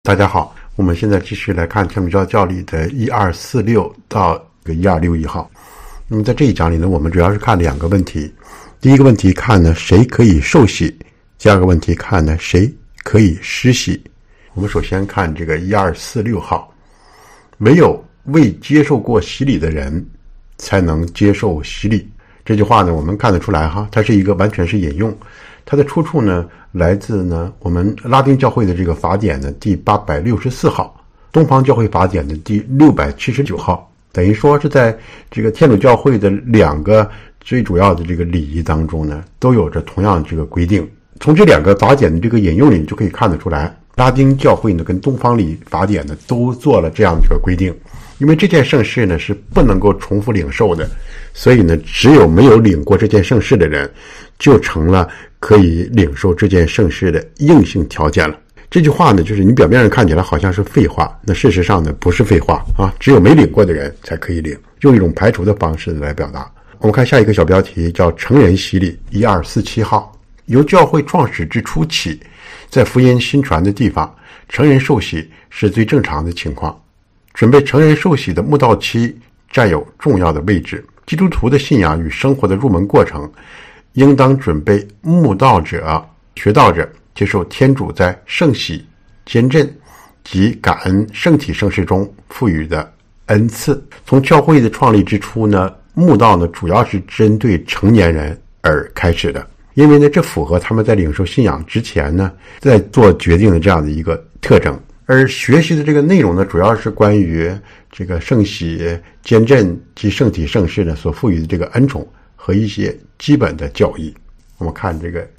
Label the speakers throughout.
Speaker 1: 大家好，我们现在继续来看天主教教理的1246到1261号。那么在这一讲里呢，我们主要是看两个问题。第一个问题看呢，谁可以受洗；第二个问题看呢，谁可以施洗。我们首先看这个1246号，唯有未接受过洗礼的人才能接受洗礼。这句话呢，我们看得出来哈，它是一个完全是引用，它的出处呢来自呢我们拉丁教会的这个法典的第864号，东方教会法典的第679号，等于说是在这个天主教会的两个最主要的这个礼仪当中呢，都有着同样这个规定。从这两个法典的这个引用里，你就可以看得出来，拉丁教会呢跟东方礼法典呢都做了这样的一个规定。因为这件圣事呢是不能够重复领受的，所以呢只有没有领过这件圣事的人就成了可以领受这件圣事的硬性条件了。这句话呢，就是你表面上看起来好像是废话，那事实上呢不是废话啊，只有没领过的人才可以领，用一种排除的方式来表达。我们看下一个小标题，叫成人洗礼1247号。由教会创始之初起，在福音新传的地方，成人受洗是最正常的情况。准备成人受洗的慕道期占有重要的位置。基督徒的信仰与生活的入门过程，应当准备慕道者、学道者接受天主在圣洗、坚振及感恩圣体圣事中赋予的恩赐。从教会的创立之初呢，慕道呢主要是针对成年人而开始的，因为呢这符合他们在领受信仰之前呢在做决定的这样的一个特征。而学习的这个内容呢，主要是关于这个圣洗、坚振及圣体圣事呢所赋予的这个恩宠和一些基本的教义。我们看这个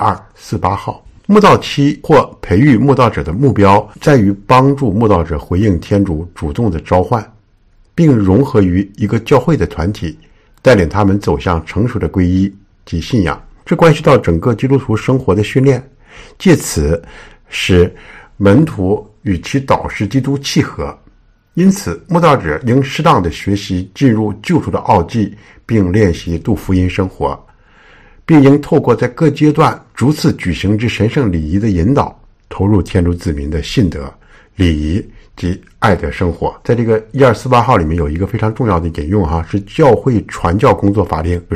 Speaker 1: 1248号，慕道期或培育慕道者的目标在于帮助慕道者回应天主主动的召唤，并融合于一个教会的团体，带领他们走向成熟的皈依及信仰。这关系到整个基督徒生活的训练，借此使门徒与其导师基督契合。因此慕道者应适当的学习进入救赎的奥迹，并练习度福音生活，并应透过在各阶段逐次举行之神圣礼仪的引导，投入天主子民的信德、礼仪及爱的生活。在这个1248号里面有一个非常重要的引用哈，是教会传教工作法令，就是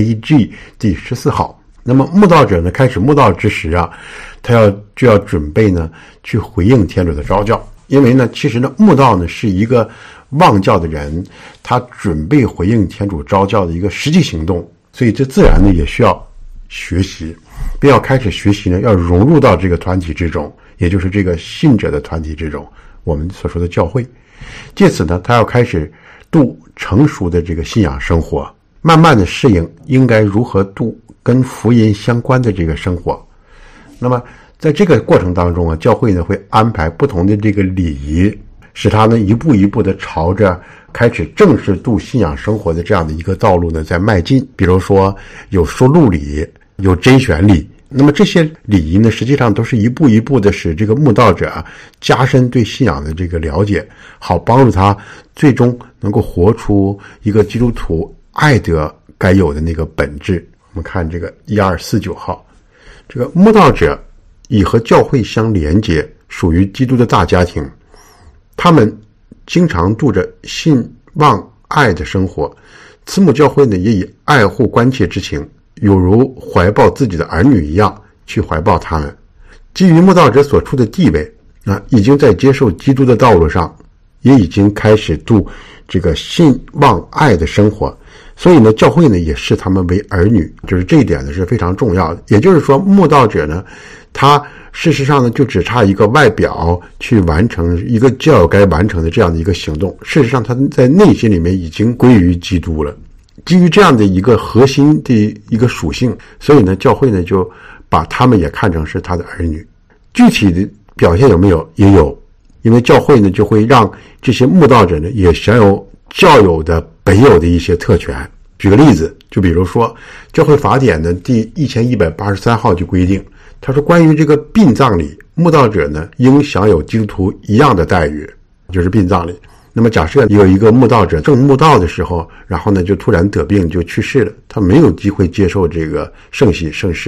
Speaker 1: AG 第14号。那么慕道者呢，开始慕道之时啊，他就要准备呢去回应天主的召叫。因为呢其实呢慕道呢是一个望教的人他准备回应天主召叫的一个实际行动，所以这自然呢也需要学习，并要开始学习呢要融入到这个团体之中，也就是这个信者的团体之中，我们所说的教会。借此呢他要开始度成熟的这个信仰生活，慢慢的适应应该如何度跟福音相关的这个生活。那么在这个过程当中啊，教会呢会安排不同的这个礼仪，使他呢一步一步的朝着开始正式度信仰生活的这样的一个道路呢在迈进。比如说有收录礼，有甄选礼，那么这些礼仪呢实际上都是一步一步的使这个慕道者加深对信仰的这个了解，好帮助他最终能够活出一个基督徒爱德该有的那个本质。我们看这个1249号，这个慕道者以和教会相连接，属于基督的大家庭，他们经常度着信望爱的生活。慈母教会呢也以爱护关切之情，有如怀抱自己的儿女一样去怀抱他们。基于慕道者所处的地位已经在接受基督的道路上也已经开始度这个信望爱的生活，所以呢教会呢也视他们为儿女，就是这一点呢是非常重要的。也就是说慕道者呢他事实上呢就只差一个外表去完成一个教友该完成的这样的一个行动，事实上他在内心里面已经归于基督了。基于这样的一个核心的一个属性，所以呢教会呢就把他们也看成是他的儿女。具体的表现有没有？也有，因为教会呢就会让这些慕道者呢也享有教友的本有的一些特权。举个例子，就比如说教会法典的第1183号就规定，他说关于这个殡葬礼，慕道者呢应享有基督徒一样的待遇，就是殡葬礼。那么假设有一个慕道者正慕道的时候，然后呢就突然得病就去世了，他没有机会接受这个圣洗圣事，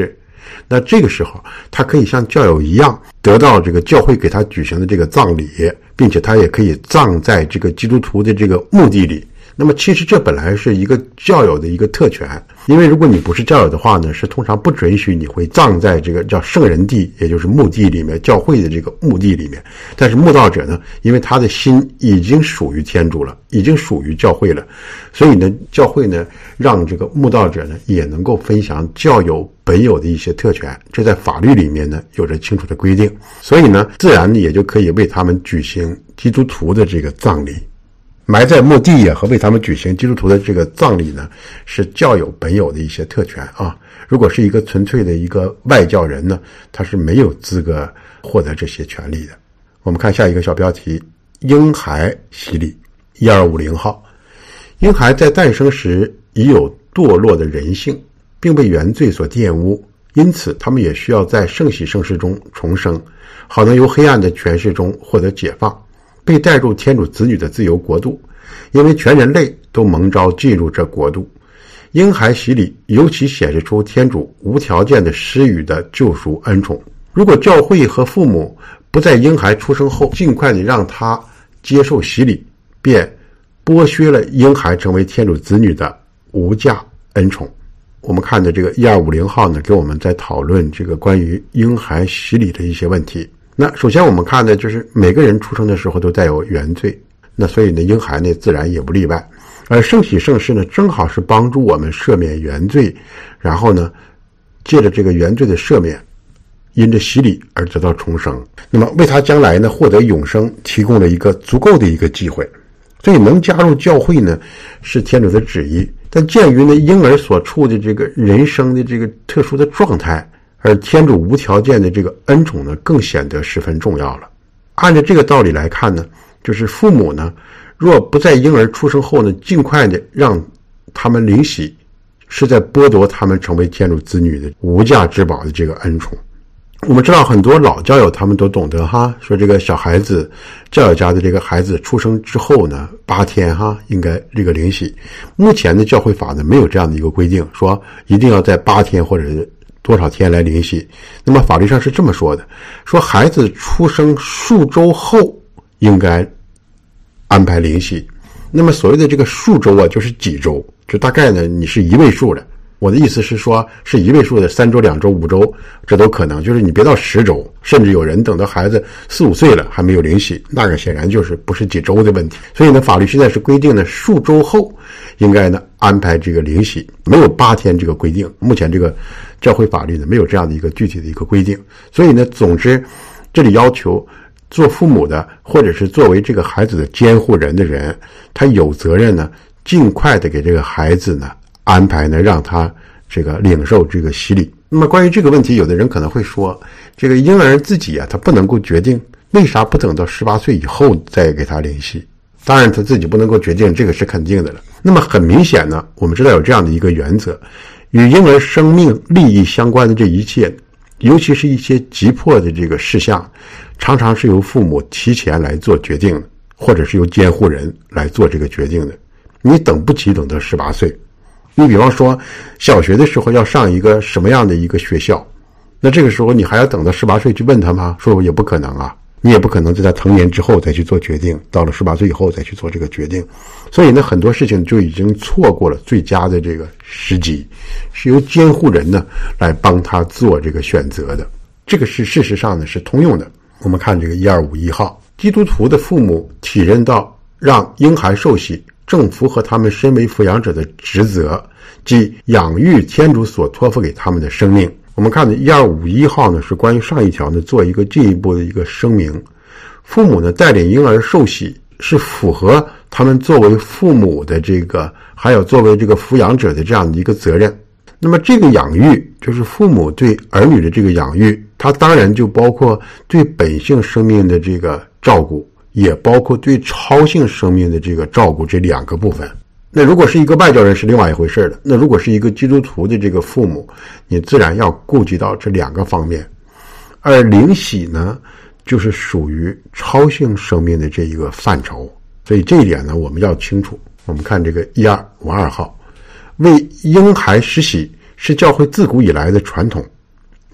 Speaker 1: 那这个时候他可以像教友一样得到这个教会给他举行的这个葬礼，并且他也可以葬在这个基督徒的这个墓地里。那么其实这本来是一个教友的一个特权，因为如果你不是教友的话呢，是通常不准许你会葬在这个叫圣人地，也就是墓地里面，教会的这个墓地里面。但是慕道者呢，因为他的心已经属于天主了，已经属于教会了，所以呢，教会呢让这个慕道者呢也能够分享教友本有的一些特权，这在法律里面呢有着清楚的规定，所以呢，自然也就可以为他们举行基督徒的这个葬礼。埋在墓地和为他们举行基督徒的这个葬礼呢，是教友本有的一些特权啊。如果是一个纯粹的一个外教人呢，他是没有资格获得这些权利的。我们看下一个小标题：婴孩洗礼。1250号，婴孩在诞生时已有堕落的人性，并被原罪所玷污，因此他们也需要在圣洗圣事中重生，好能由黑暗的权势中获得解放，被带入天主子女的自由国度，因为全人类都蒙召进入这国度。婴孩洗礼尤其显示出天主无条件的施予的救赎恩宠。如果教会和父母不在婴孩出生后尽快地让他接受洗礼，便剥削了婴孩成为天主子女的无价恩宠。我们看的这个1250号呢，给我们在讨论这个关于婴孩洗礼的一些问题。那首先我们看的就是每个人出生的时候都带有原罪，那所以呢，婴孩呢自然也不例外。而圣洗圣事呢，正好是帮助我们赦免原罪，然后呢，借着这个原罪的赦免，因着洗礼而得到重生，那么为他将来呢获得永生提供了一个足够的一个机会。所以能加入教会呢，是天主的旨意。但鉴于呢婴儿所处的这个人生的这个特殊的状态，而天主无条件的这个恩宠呢，更显得十分重要了。按照这个道理来看呢，就是父母呢，若不在婴儿出生后呢，尽快的让他们领洗，是在剥夺他们成为天主子女的无价之宝的这个恩宠。我们知道很多老教友他们都懂得说这个小孩子，教友家的这个孩子出生之后呢，8天应该这个领洗。目前的教会法呢没有这样的一个规定，说一定要在8天或者多少天来领洗。那么法律上是这么说的，说孩子出生数周后应该安排领洗。那么所谓的这个数周就是几周，就大概呢你是1位数的。我的意思是说，是1位数的3周、2周、5周，这都可能。就是你别到10周，甚至有人等到孩子4、5岁了还没有领洗，那个显然就是不是几周的问题。所以呢，法律现在是规定呢，数周后应该呢安排这个领洗，没有8天这个规定。目前这个教会法律呢没有这样的一个具体的一个规定。所以呢，总之这里要求做父母的，或者是作为这个孩子的监护人的人，他有责任呢，尽快的给这个孩子呢安排呢，让他这个领受这个洗礼。那么关于这个问题，有的人可能会说，这个婴儿自己他不能够决定，为啥不等到18岁以后再给他领洗？当然他自己不能够决定，这个是肯定的了。那么很明显呢，我们知道有这样的一个原则，与婴儿生命利益相关的这一切，尤其是一些急迫的这个事项，常常是由父母提前来做决定的，或者是由监护人来做这个决定的。你等不及等到18岁。你比方说小学的时候要上一个什么样的一个学校，那这个时候你还要等到18岁去问他吗？说也不可能啊，你也不可能在他成年之后再去做决定，到了18岁以后再去做这个决定。所以呢，很多事情就已经错过了最佳的这个时机，是由监护人呢来帮他做这个选择的。这个是事实上呢是通用的。我们看这个1251号，基督徒的父母体认到让婴孩受洗正符合他们身为抚养者的职责，即养育天主所托付给他们的生命。我们看的1251号呢，是关于上一条呢做一个进一步的一个声明。父母呢带领婴儿受洗，是符合他们作为父母的这个，还有作为这个抚养者的这样的一个责任。那么这个养育，就是父母对儿女的这个养育，它当然就包括对本性生命的这个照顾，也包括对超性生命的这个照顾，这2个部分。那如果是一个外教人是另外一回事了，那如果是一个基督徒的这个父母，你自然要顾及到这2个方面。而领洗呢，就是属于超性生命的这一个范畴，所以这一点呢我们要清楚。我们看这个1252号，为婴孩施洗是教会自古以来的传统，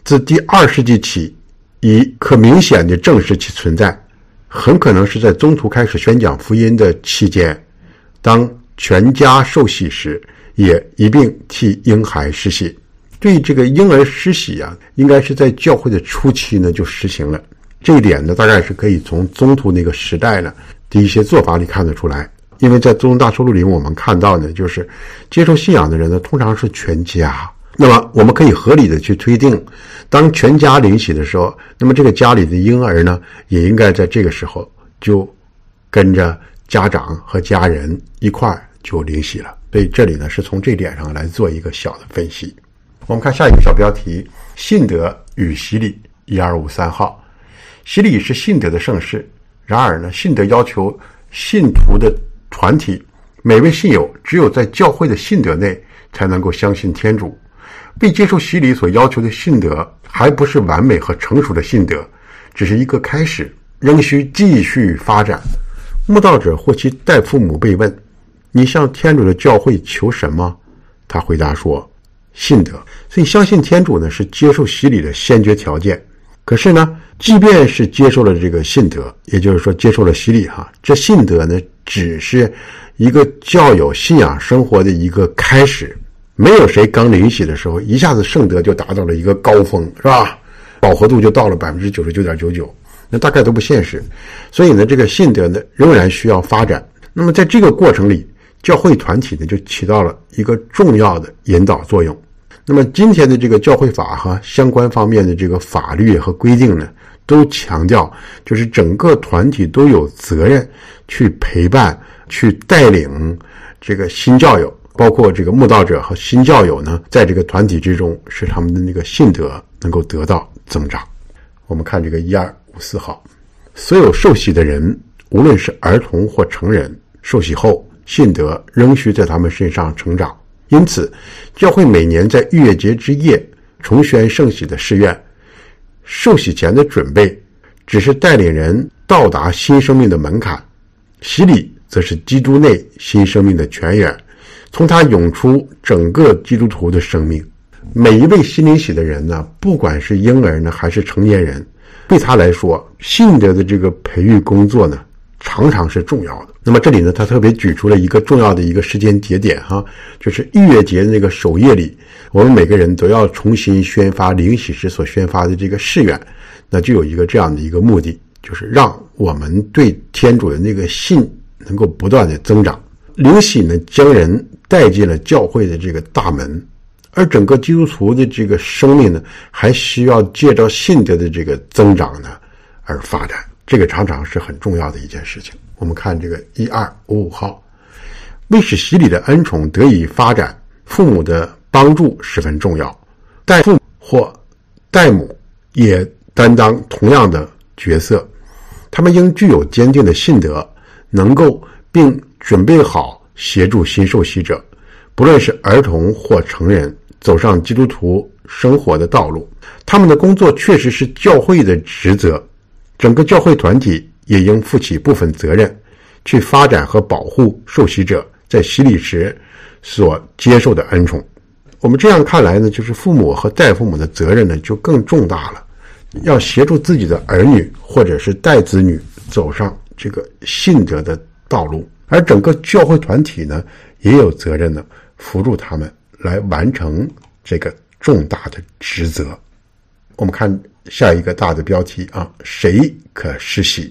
Speaker 1: 自第2世纪起已可明显地证实其存在，很可能是在宗徒开始宣讲福音的期间，当全家受洗时，也一并替婴孩施洗。对这个婴儿施洗啊，应该是在教会的初期呢就实行了。这一点呢，大概是可以从宗徒那个时代呢的一些做法里看得出来。因为在宗徒大收录里我们看到呢，就是接受信仰的人呢通常是全家。那么我们可以合理的去推定，当全家领洗的时候，那么这个家里的婴儿呢也应该在这个时候就跟着家长和家人一块儿就领洗了。所以这里呢是从这点上来做一个小的分析。我们看下一个小标题，信德与洗礼1253号。洗礼是信德的盛事，然而呢，信德要求信徒的团体每位信友只有在教会的信德内才能够相信天主。被接受洗礼所要求的信德还不是完美和成熟的信德，只是一个开始，仍需继续发展。慕道者或其代父母被问，你向天主的教会求什么？他回答说，信德。所以相信天主呢是接受洗礼的先决条件。可是呢，即便是接受了这个信德，也就是说接受了洗礼这信德呢只是一个较有信仰生活的一个开始。没有谁刚领洗的时候一下子圣德就达到了一个高峰，是吧？饱和度就到了 99.99%， 那大概都不现实。所以呢，这个信德呢仍然需要发展。那么在这个过程里，教会团体呢就起到了一个重要的引导作用。那么今天的这个教会法和相关方面的这个法律和规定呢，都强调就是整个团体都有责任去陪伴、去带领这个新教友，包括这个慕道者和新教友呢，在这个团体之中，使他们的那个信德能够得到增长。我们看这个1254号，所有受洗的人，无论是儿童或成人，受洗后信德仍需在他们身上成长。因此，教会每年在逾越节之夜重宣圣洗的誓愿。受洗前的准备只是带领人到达新生命的门槛，洗礼则是基督内新生命的泉源，从它涌出整个基督徒的生命。每一位新领洗的人呢，不管是婴儿呢还是成年人，对他来说，信德的这个培育工作呢常常是重要的。那么这里呢，他特别举出了一个重要的一个时间节点就是逾越节的那个首夜里，我们每个人都要重新宣发领洗时所宣发的这个誓愿。那就有一个这样的一个目的，就是让我们对天主的那个信能够不断的增长。领洗呢，将人带进了教会的这个大门，而整个基督徒的这个生命呢，还需要借着信德的这个增长呢而发展。这个常常是很重要的一件事情。我们看这个1255号，为使洗礼的恩宠得以发展，父母的帮助十分重要。代父或代母也担当同样的角色，他们应具有坚定的信德，能够并准备好协助新受洗者，不论是儿童或成人，走上基督徒生活的道路。他们的工作确实是教会的职责，整个教会团体也应负起部分责任，去发展和保护受洗者在洗礼时所接受的恩宠。我们这样看来呢，就是父母和代父母的责任呢就更重大了，要协助自己的儿女或者是代子女走上这个信德的道路，而整个教会团体呢也有责任呢扶助他们来完成这个重大的职责。我们看下一个大的标题谁可施洗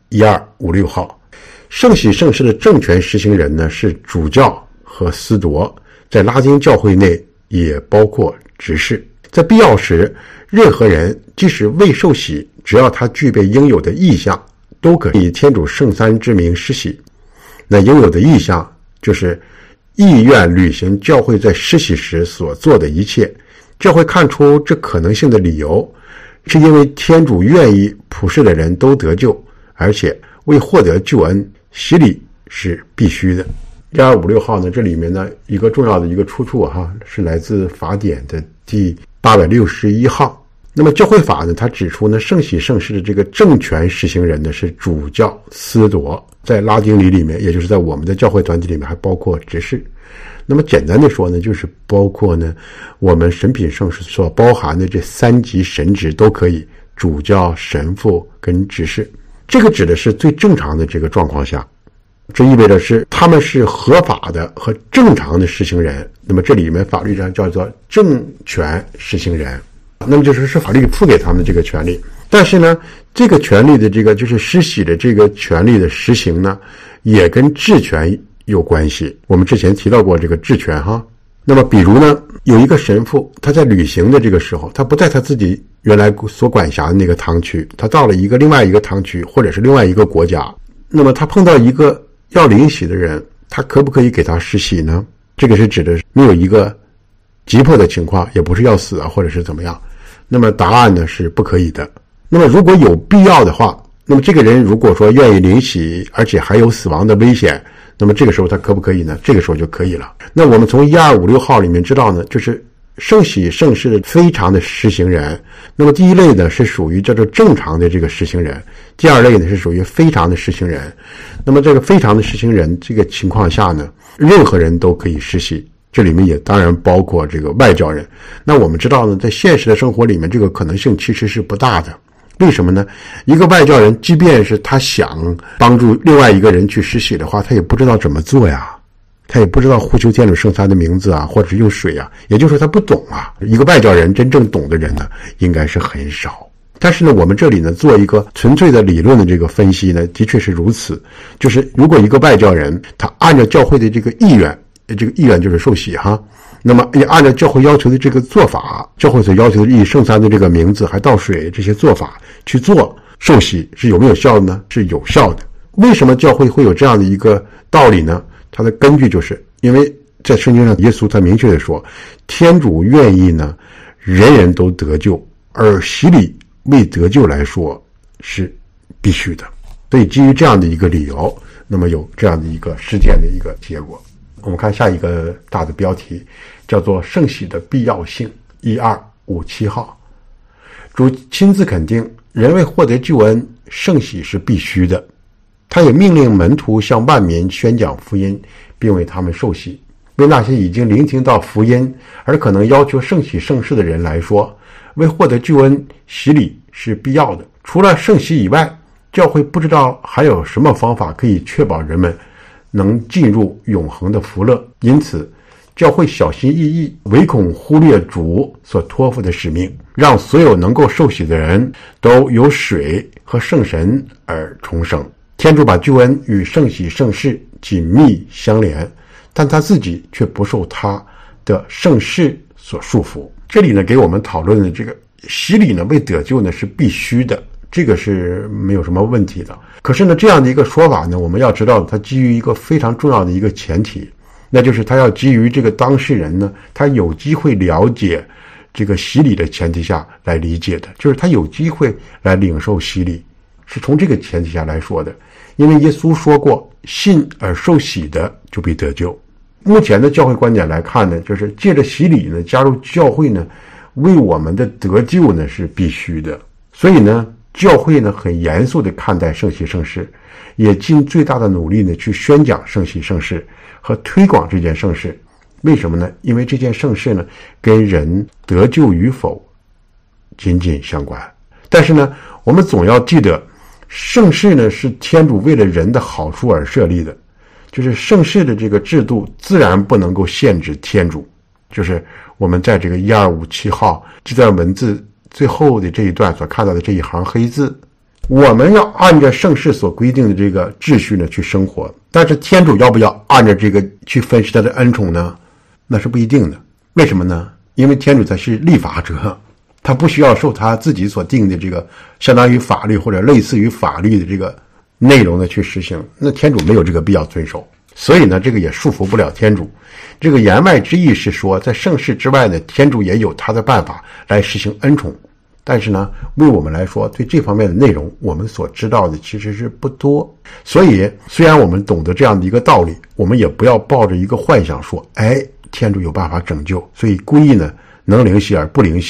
Speaker 1: ？1256号，圣洗圣事的政权实行人呢是主教和司铎，在拉丁教会内也包括执事。在必要时，任何人即使未受洗，只要他具备应有的意向，都可以天主圣三之名施洗。那应有的意向就是意愿履行教会在施洗时所做的一切。教会看出这可能性的理由，是因为天主愿意普世的人都得救，而且为获得救恩，洗礼是必须的。1256号呢，这里面呢一个重要的一个出处是来自法典的第861号。 那么教会法呢，它指出呢，圣洗圣事的这个政权实行人呢是主教司铎，在拉丁里面，也就是在我们的教会团体里面还包括执事。那么简单的说呢，就是包括呢我们神品圣事所包含的这3级神职都可以，主教、神父跟执事。这个指的是最正常的这个状况下，这意味着是他们是合法的和正常的实行人。那么这里面法律上叫做政权实行人，那么就是法律赋给他们的这个权利。但是呢，这个权利的这个就是施洗的这个权利的实行呢，也跟治权有关系。我们之前提到过这个治权哈。那么比如呢，有一个神父，他在旅行的这个时候，他不在他自己原来所管辖的那个堂区，他到了另外一个堂区或者是另外一个国家，那么他碰到一个要领洗的人，他可不可以给他施洗呢？这个是指的没有一个急迫的情况，也不是要死啊或者是怎么样。那么答案呢是不可以的。那么如果有必要的话，那么这个人如果说愿意领洗，而且还有死亡的危险，那么这个时候他可不可以呢？这个时候就可以了。那我们从1256号里面知道呢，就是圣洗圣事的非常的实行人。那么第一类呢是属于叫做正常的这个实行人，第二类呢是属于非常的实行人。那么这个非常的实行人这个情况下呢，任何人都可以施洗，这里面也当然包括这个外教人。那我们知道呢，在现实的生活里面，这个可能性其实是不大的。为什么呢？一个外教人即便是他想帮助另外一个人去施洗的话，他也不知道怎么做呀，他也不知道呼求天主圣餐的名字啊，或者是用水啊，也就是说他不懂啊。一个外教人真正懂的人呢，应该是很少。但是呢，我们这里呢做一个纯粹的理论的这个分析呢，的确是如此。就是如果一个外教人他按照教会的这个意愿，这个意愿就是受洗哈，那么也按照教会要求的这个做法，教会所要求的以圣餐的这个名字还倒水这些做法去做受洗，是有没有效的呢？是有效的。为什么教会会有这样的一个道理呢？它的根据就是因为在圣经上耶稣他明确的说，天主愿意呢人人都得救，而洗礼为得救来说是必须的。所以基于这样的一个理由，那么有这样的一个事件的一个结果。我们看下一个大的标题，叫做圣洗的必要性1257号。主亲自肯定人为获得救恩，圣洗是必须的。他也命令门徒向万民宣讲福音，并为他们受洗。为那些已经聆听到福音而可能要求圣洗圣事的人来说，为获得救恩，洗礼是必要的。除了圣洗以外，教会不知道还有什么方法可以确保人们能进入永恒的福乐。因此教会小心翼翼，唯恐忽略主所托付的使命，让所有能够受洗的人都由水和圣神而重生。天主把救恩与圣洗圣事紧密相连，但他自己却不受他的圣事所束缚。这里呢给我们讨论的这个洗礼呢为得救呢是必须的，这个是没有什么问题的。可是呢这样的一个说法呢，我们要知道它基于一个非常重要的一个前提，那就是他要基于这个当事人呢他有机会了解这个洗礼的前提下来理解的，就是他有机会来领受洗礼，是从这个前提下来说的。因为耶稣说过，信而受洗的就必得救。目前的教会观点来看呢，就是借着洗礼呢加入教会呢，为我们的得救呢是必须的。所以呢教会呢很严肃地看待圣洗圣事，也尽最大的努力呢去宣讲圣洗圣事和推广这件圣事。为什么呢？因为这件圣事呢跟人得救与否紧紧相关。但是呢我们总要记得，圣事呢是天主为了人的好处而设立的，就是圣事的这个制度自然不能够限制天主。就是我们在这个1257号这段文字最后的这一段所看到的这一行黑字，我们要按照圣事所规定的这个秩序呢去生活，但是天主要不要按照这个去分析他的恩宠呢？那是不一定的。为什么呢？因为天主他是立法者，他不需要受他自己所定的这个相当于法律或者类似于法律的这个内容的去实行，那天主没有这个必要遵守。所以呢这个也束缚不了天主。这个言外之意是说，在圣事之外呢，天主也有他的办法来实行恩宠。但是呢为我们来说，对这方面的内容我们所知道的其实是不多。所以虽然我们懂得这样的一个道理，我们也不要抱着一个幻想说，天主有办法拯救，所以故意呢能领洗而不领洗，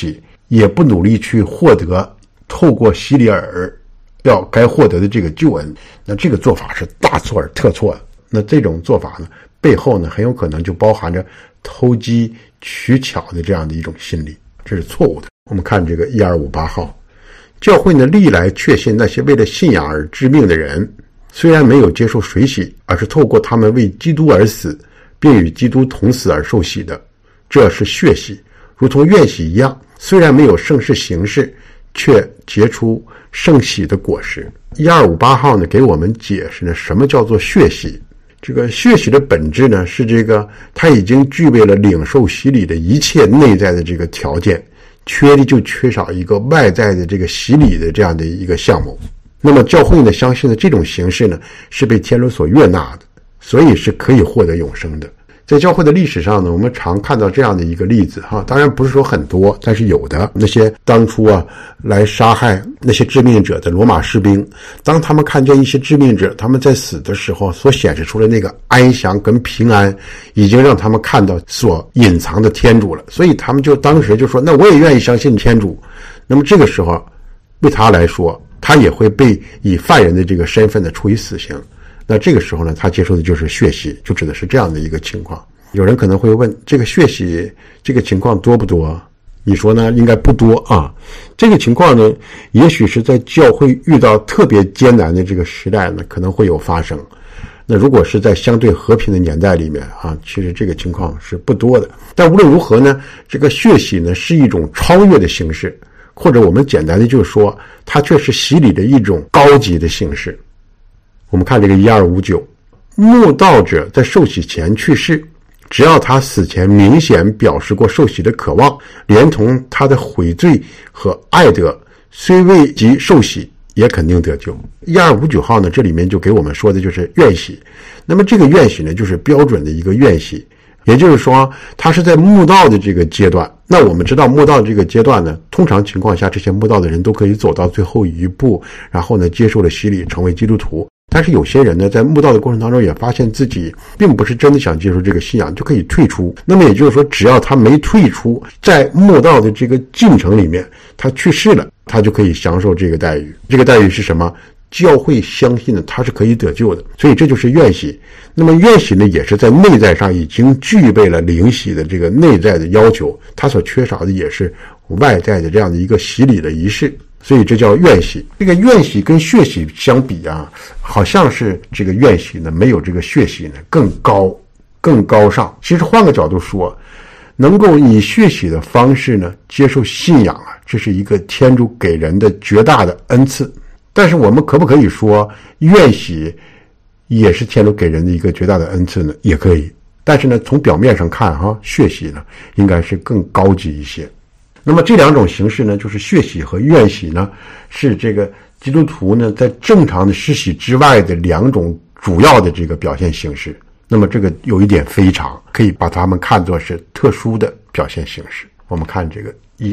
Speaker 1: 也不努力去获得透过洗礼而要该获得的这个救恩，那这个做法是大错而特错的。那这种做法呢，背后呢很有可能就包含着投机取巧的这样的一种心理，这是错误的。我们看这个1258号，教会呢历来确信那些为了信仰而致命的人，虽然没有接受水洗，而是透过他们为基督而死，并与基督同死而受洗的，这是血洗，如同院洗一样，虽然没有圣事形式，却结出圣洗的果实。1258号呢给我们解释呢什么叫做血洗。这个血洗的本质呢是这个他已经具备了领受洗礼的一切内在的这个条件，缺的就缺少一个外在的这个洗礼的这样的一个项目。那么教会呢相信的这种形式呢是被天主所悦纳的，所以是可以获得永生的。在教会的历史上呢，我们常看到这样的一个例子哈，当然不是说很多，但是有的。那些当初来杀害那些致命者的罗马士兵，当他们看见一些致命者他们在死的时候所显示出的那个安详跟平安，已经让他们看到所隐藏的天主了，所以他们就当时就说，那我也愿意相信天主。那么这个时候为他来说，他也会被以犯人的这个身份的处以死刑。那这个时候呢，他接受的就是血洗，就指的是这样的一个情况。有人可能会问，这个血洗这个情况多不多？你说呢？应该不多啊。这个情况呢，也许是在教会遇到特别艰难的这个时代呢，可能会有发生。那如果是在相对和平的年代里面啊，其实这个情况是不多的。但无论如何呢，这个血洗呢是一种超越的形式，或者我们简单的就是说，它却是洗礼的一种高级的形式。我们看这个1259，慕道者在受洗前去世，只要他死前明显表示过受洗的渴望，连同他的悔罪和爱德，虽未及受洗也肯定得救。1259号呢，这里面就给我们说的就是愿洗。那么这个愿洗呢，就是标准的一个愿洗，也就是说他是在慕道的这个阶段。那我们知道慕道这个阶段呢，通常情况下这些慕道的人都可以走到最后一步，然后呢接受了洗礼，成为基督徒。但是有些人呢，在慕道的过程当中也发现自己并不是真的想接受这个信仰，就可以退出。那么也就是说，只要他没退出，在慕道的这个进程里面，他去世了，他就可以享受这个待遇。这个待遇是什么？教会相信呢，他是可以得救的，所以这就是愿洗。那么愿洗呢，也是在内在上已经具备了灵洗的这个内在的要求，他所缺少的也是外在的这样的一个洗礼的仪式。所以这叫愿洗。这个愿洗跟血洗相比啊，好像是这个愿洗呢没有这个血洗呢更高尚。其实换个角度说，能够以血洗的方式呢接受信仰啊，这是一个天主给人的绝大的恩赐。但是我们可不可以说愿洗也是天主给人的一个绝大的恩赐呢？也可以。但是呢，从表面上看血洗呢应该是更高级一些。那么这两种形式呢，就是血洗和愿洗呢，是这个基督徒呢在正常的施洗之外的两种主要的这个表现形式。那么这个有一点非常，可以把它们看作是特殊的表现形式。我们看这个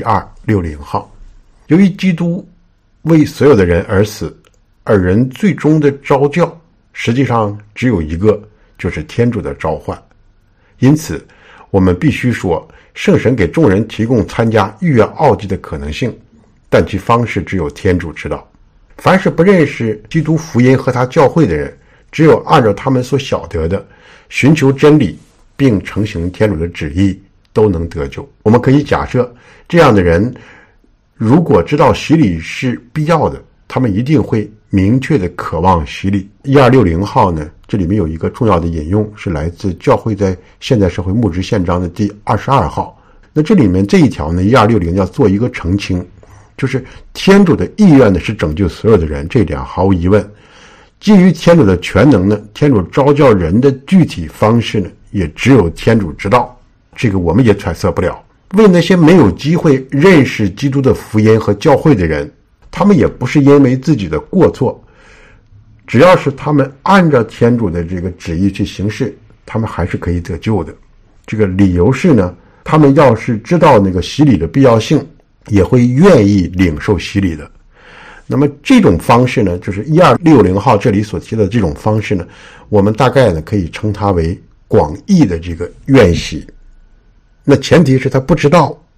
Speaker 1: 1260号，由于基督为所有的人而死，而人最终的召叫实际上只有一个，就是天主的召唤。因此我们必须说，圣神给众人提供参加预约奥祭的可能性，但其方式只有天主知道。凡是不认识基督福音和他教会的人，只有按照他们所晓得的寻求真理并承行天主的旨意，都能得救。我们可以假设，这样的人如果知道洗礼是必要的，他们一定会明确的渴望洗礼。1260号呢，这里面有一个重要的引用，是来自教会在现代社会牧职宪章的第22号。那这里面这一条呢，1260要做一个澄清，就是天主的意愿呢是拯救所有的人，这一点毫无疑问。基于天主的全能呢，天主召叫人的具体方式呢，也只有天主知道，这个我们也揣测不了。为那些没有机会认识基督的福音和教会的人，他们也不是因为自己的过错，只要是他们按照天主的这个旨意去行事，他们还是可以得救的。这个理由是呢，他们要是知道那个洗礼的必要性，也会愿意领受洗礼的。那么这种方式呢，就是1260号这里所提的这种方式呢，我们大概呢可以称它为广义的这个愿洗。那前提是他不知道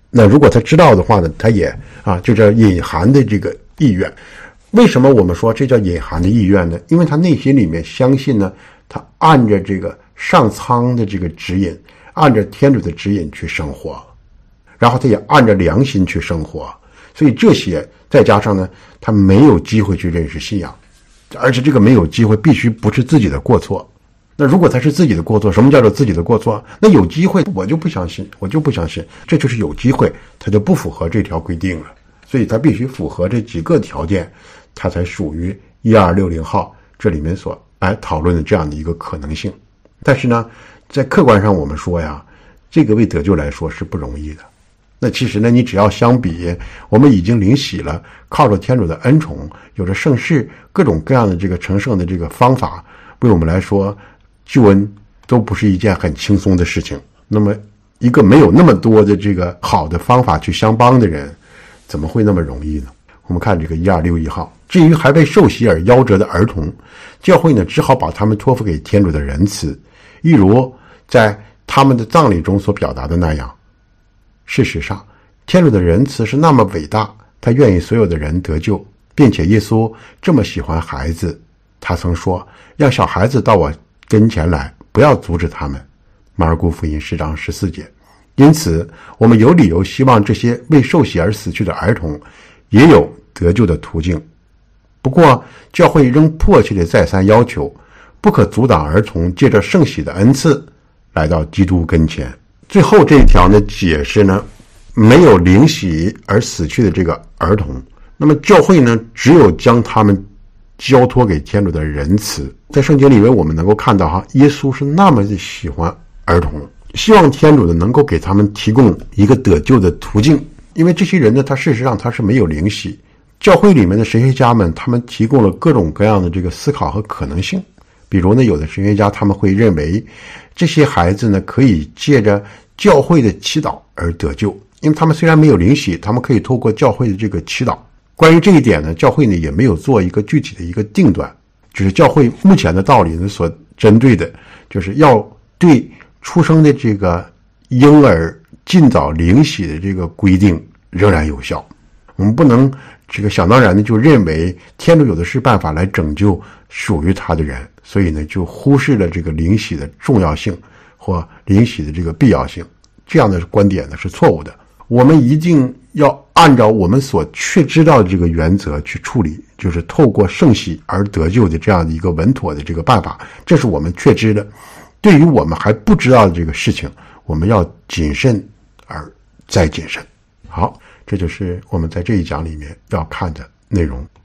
Speaker 1: 那如果他知道的话呢，他也就叫隐含的这个意愿。为什么我们说这叫隐含的意愿呢？因为他内心里面相信呢，他按着这个上苍的这个指引，按着天主的指引去生活，然后他也按着良心去生活，所以这些再加上呢，他没有机会去认识信仰，而且这个没有机会必须不是自己的过错。那如果他是自己的过错，什么叫做自己的过错？那有机会我就不相信，这就是有机会，他就不符合这条规定了。所以他必须符合这几个条件，他才属于1260号这里面所讨论的这样的一个可能性。但是呢，在客观上我们说呀，这个为得救来说是不容易的。那其实呢，你只要相比我们已经领洗了，靠着天主的恩宠，有着圣事各种各样的这个成圣的这个方法，为我们来说救恩都不是一件很轻松的事情。那么一个没有那么多的这个好的方法去相帮的人，怎么会那么容易呢？我们看这个1261号，至于还未受洗而夭折的儿童，教会呢只好把他们托付给天主的仁慈，一如在他们的葬礼中所表达的那样。事实上，天主的仁慈是那么伟大，他愿意所有的人得救，并且耶稣这么喜欢孩子，他曾说让小孩子到我跟前来，不要阻止他们。马尔谷福音10章14节。因此我们有理由希望这些未受洗而死去的儿童也有得救的途径。不过教会仍迫切地再三要求，不可阻挡儿童借着圣洗的恩赐来到基督跟前。最后这一条呢，解释呢，没有领洗而死去的这个儿童，那么教会呢，只有将他们交托给天主的仁慈。在圣经里面我们能够看到耶稣是那么的喜欢儿童，希望天主呢能够给他们提供一个得救的途径。因为这些人呢，他事实上他是没有领洗，教会里面的神学家们他们提供了各种各样的这个思考和可能性。比如呢，有的神学家他们会认为这些孩子呢可以借着教会的祈祷而得救，因为他们虽然没有领洗，他们可以透过教会的这个祈祷。关于这一点呢，教会呢也没有做一个具体的一个定断，就是教会目前的道理呢所针对的就是要对出生的这个婴儿尽早领洗的这个规定仍然有效。我们不能这个想当然的就认为天主有的是办法来拯救属于他的人，所以呢就忽视了这个领洗的重要性或领洗的这个必要性。这样的观点呢是错误的。我们一定要按照我们所确知道的这个原则去处理，就是透过圣洗而得救的这样的一个稳妥的这个办法，这是我们确知的。对于我们还不知道的这个事情，我们要谨慎而再谨慎。好，这就是我们在这一讲里面要看的内容。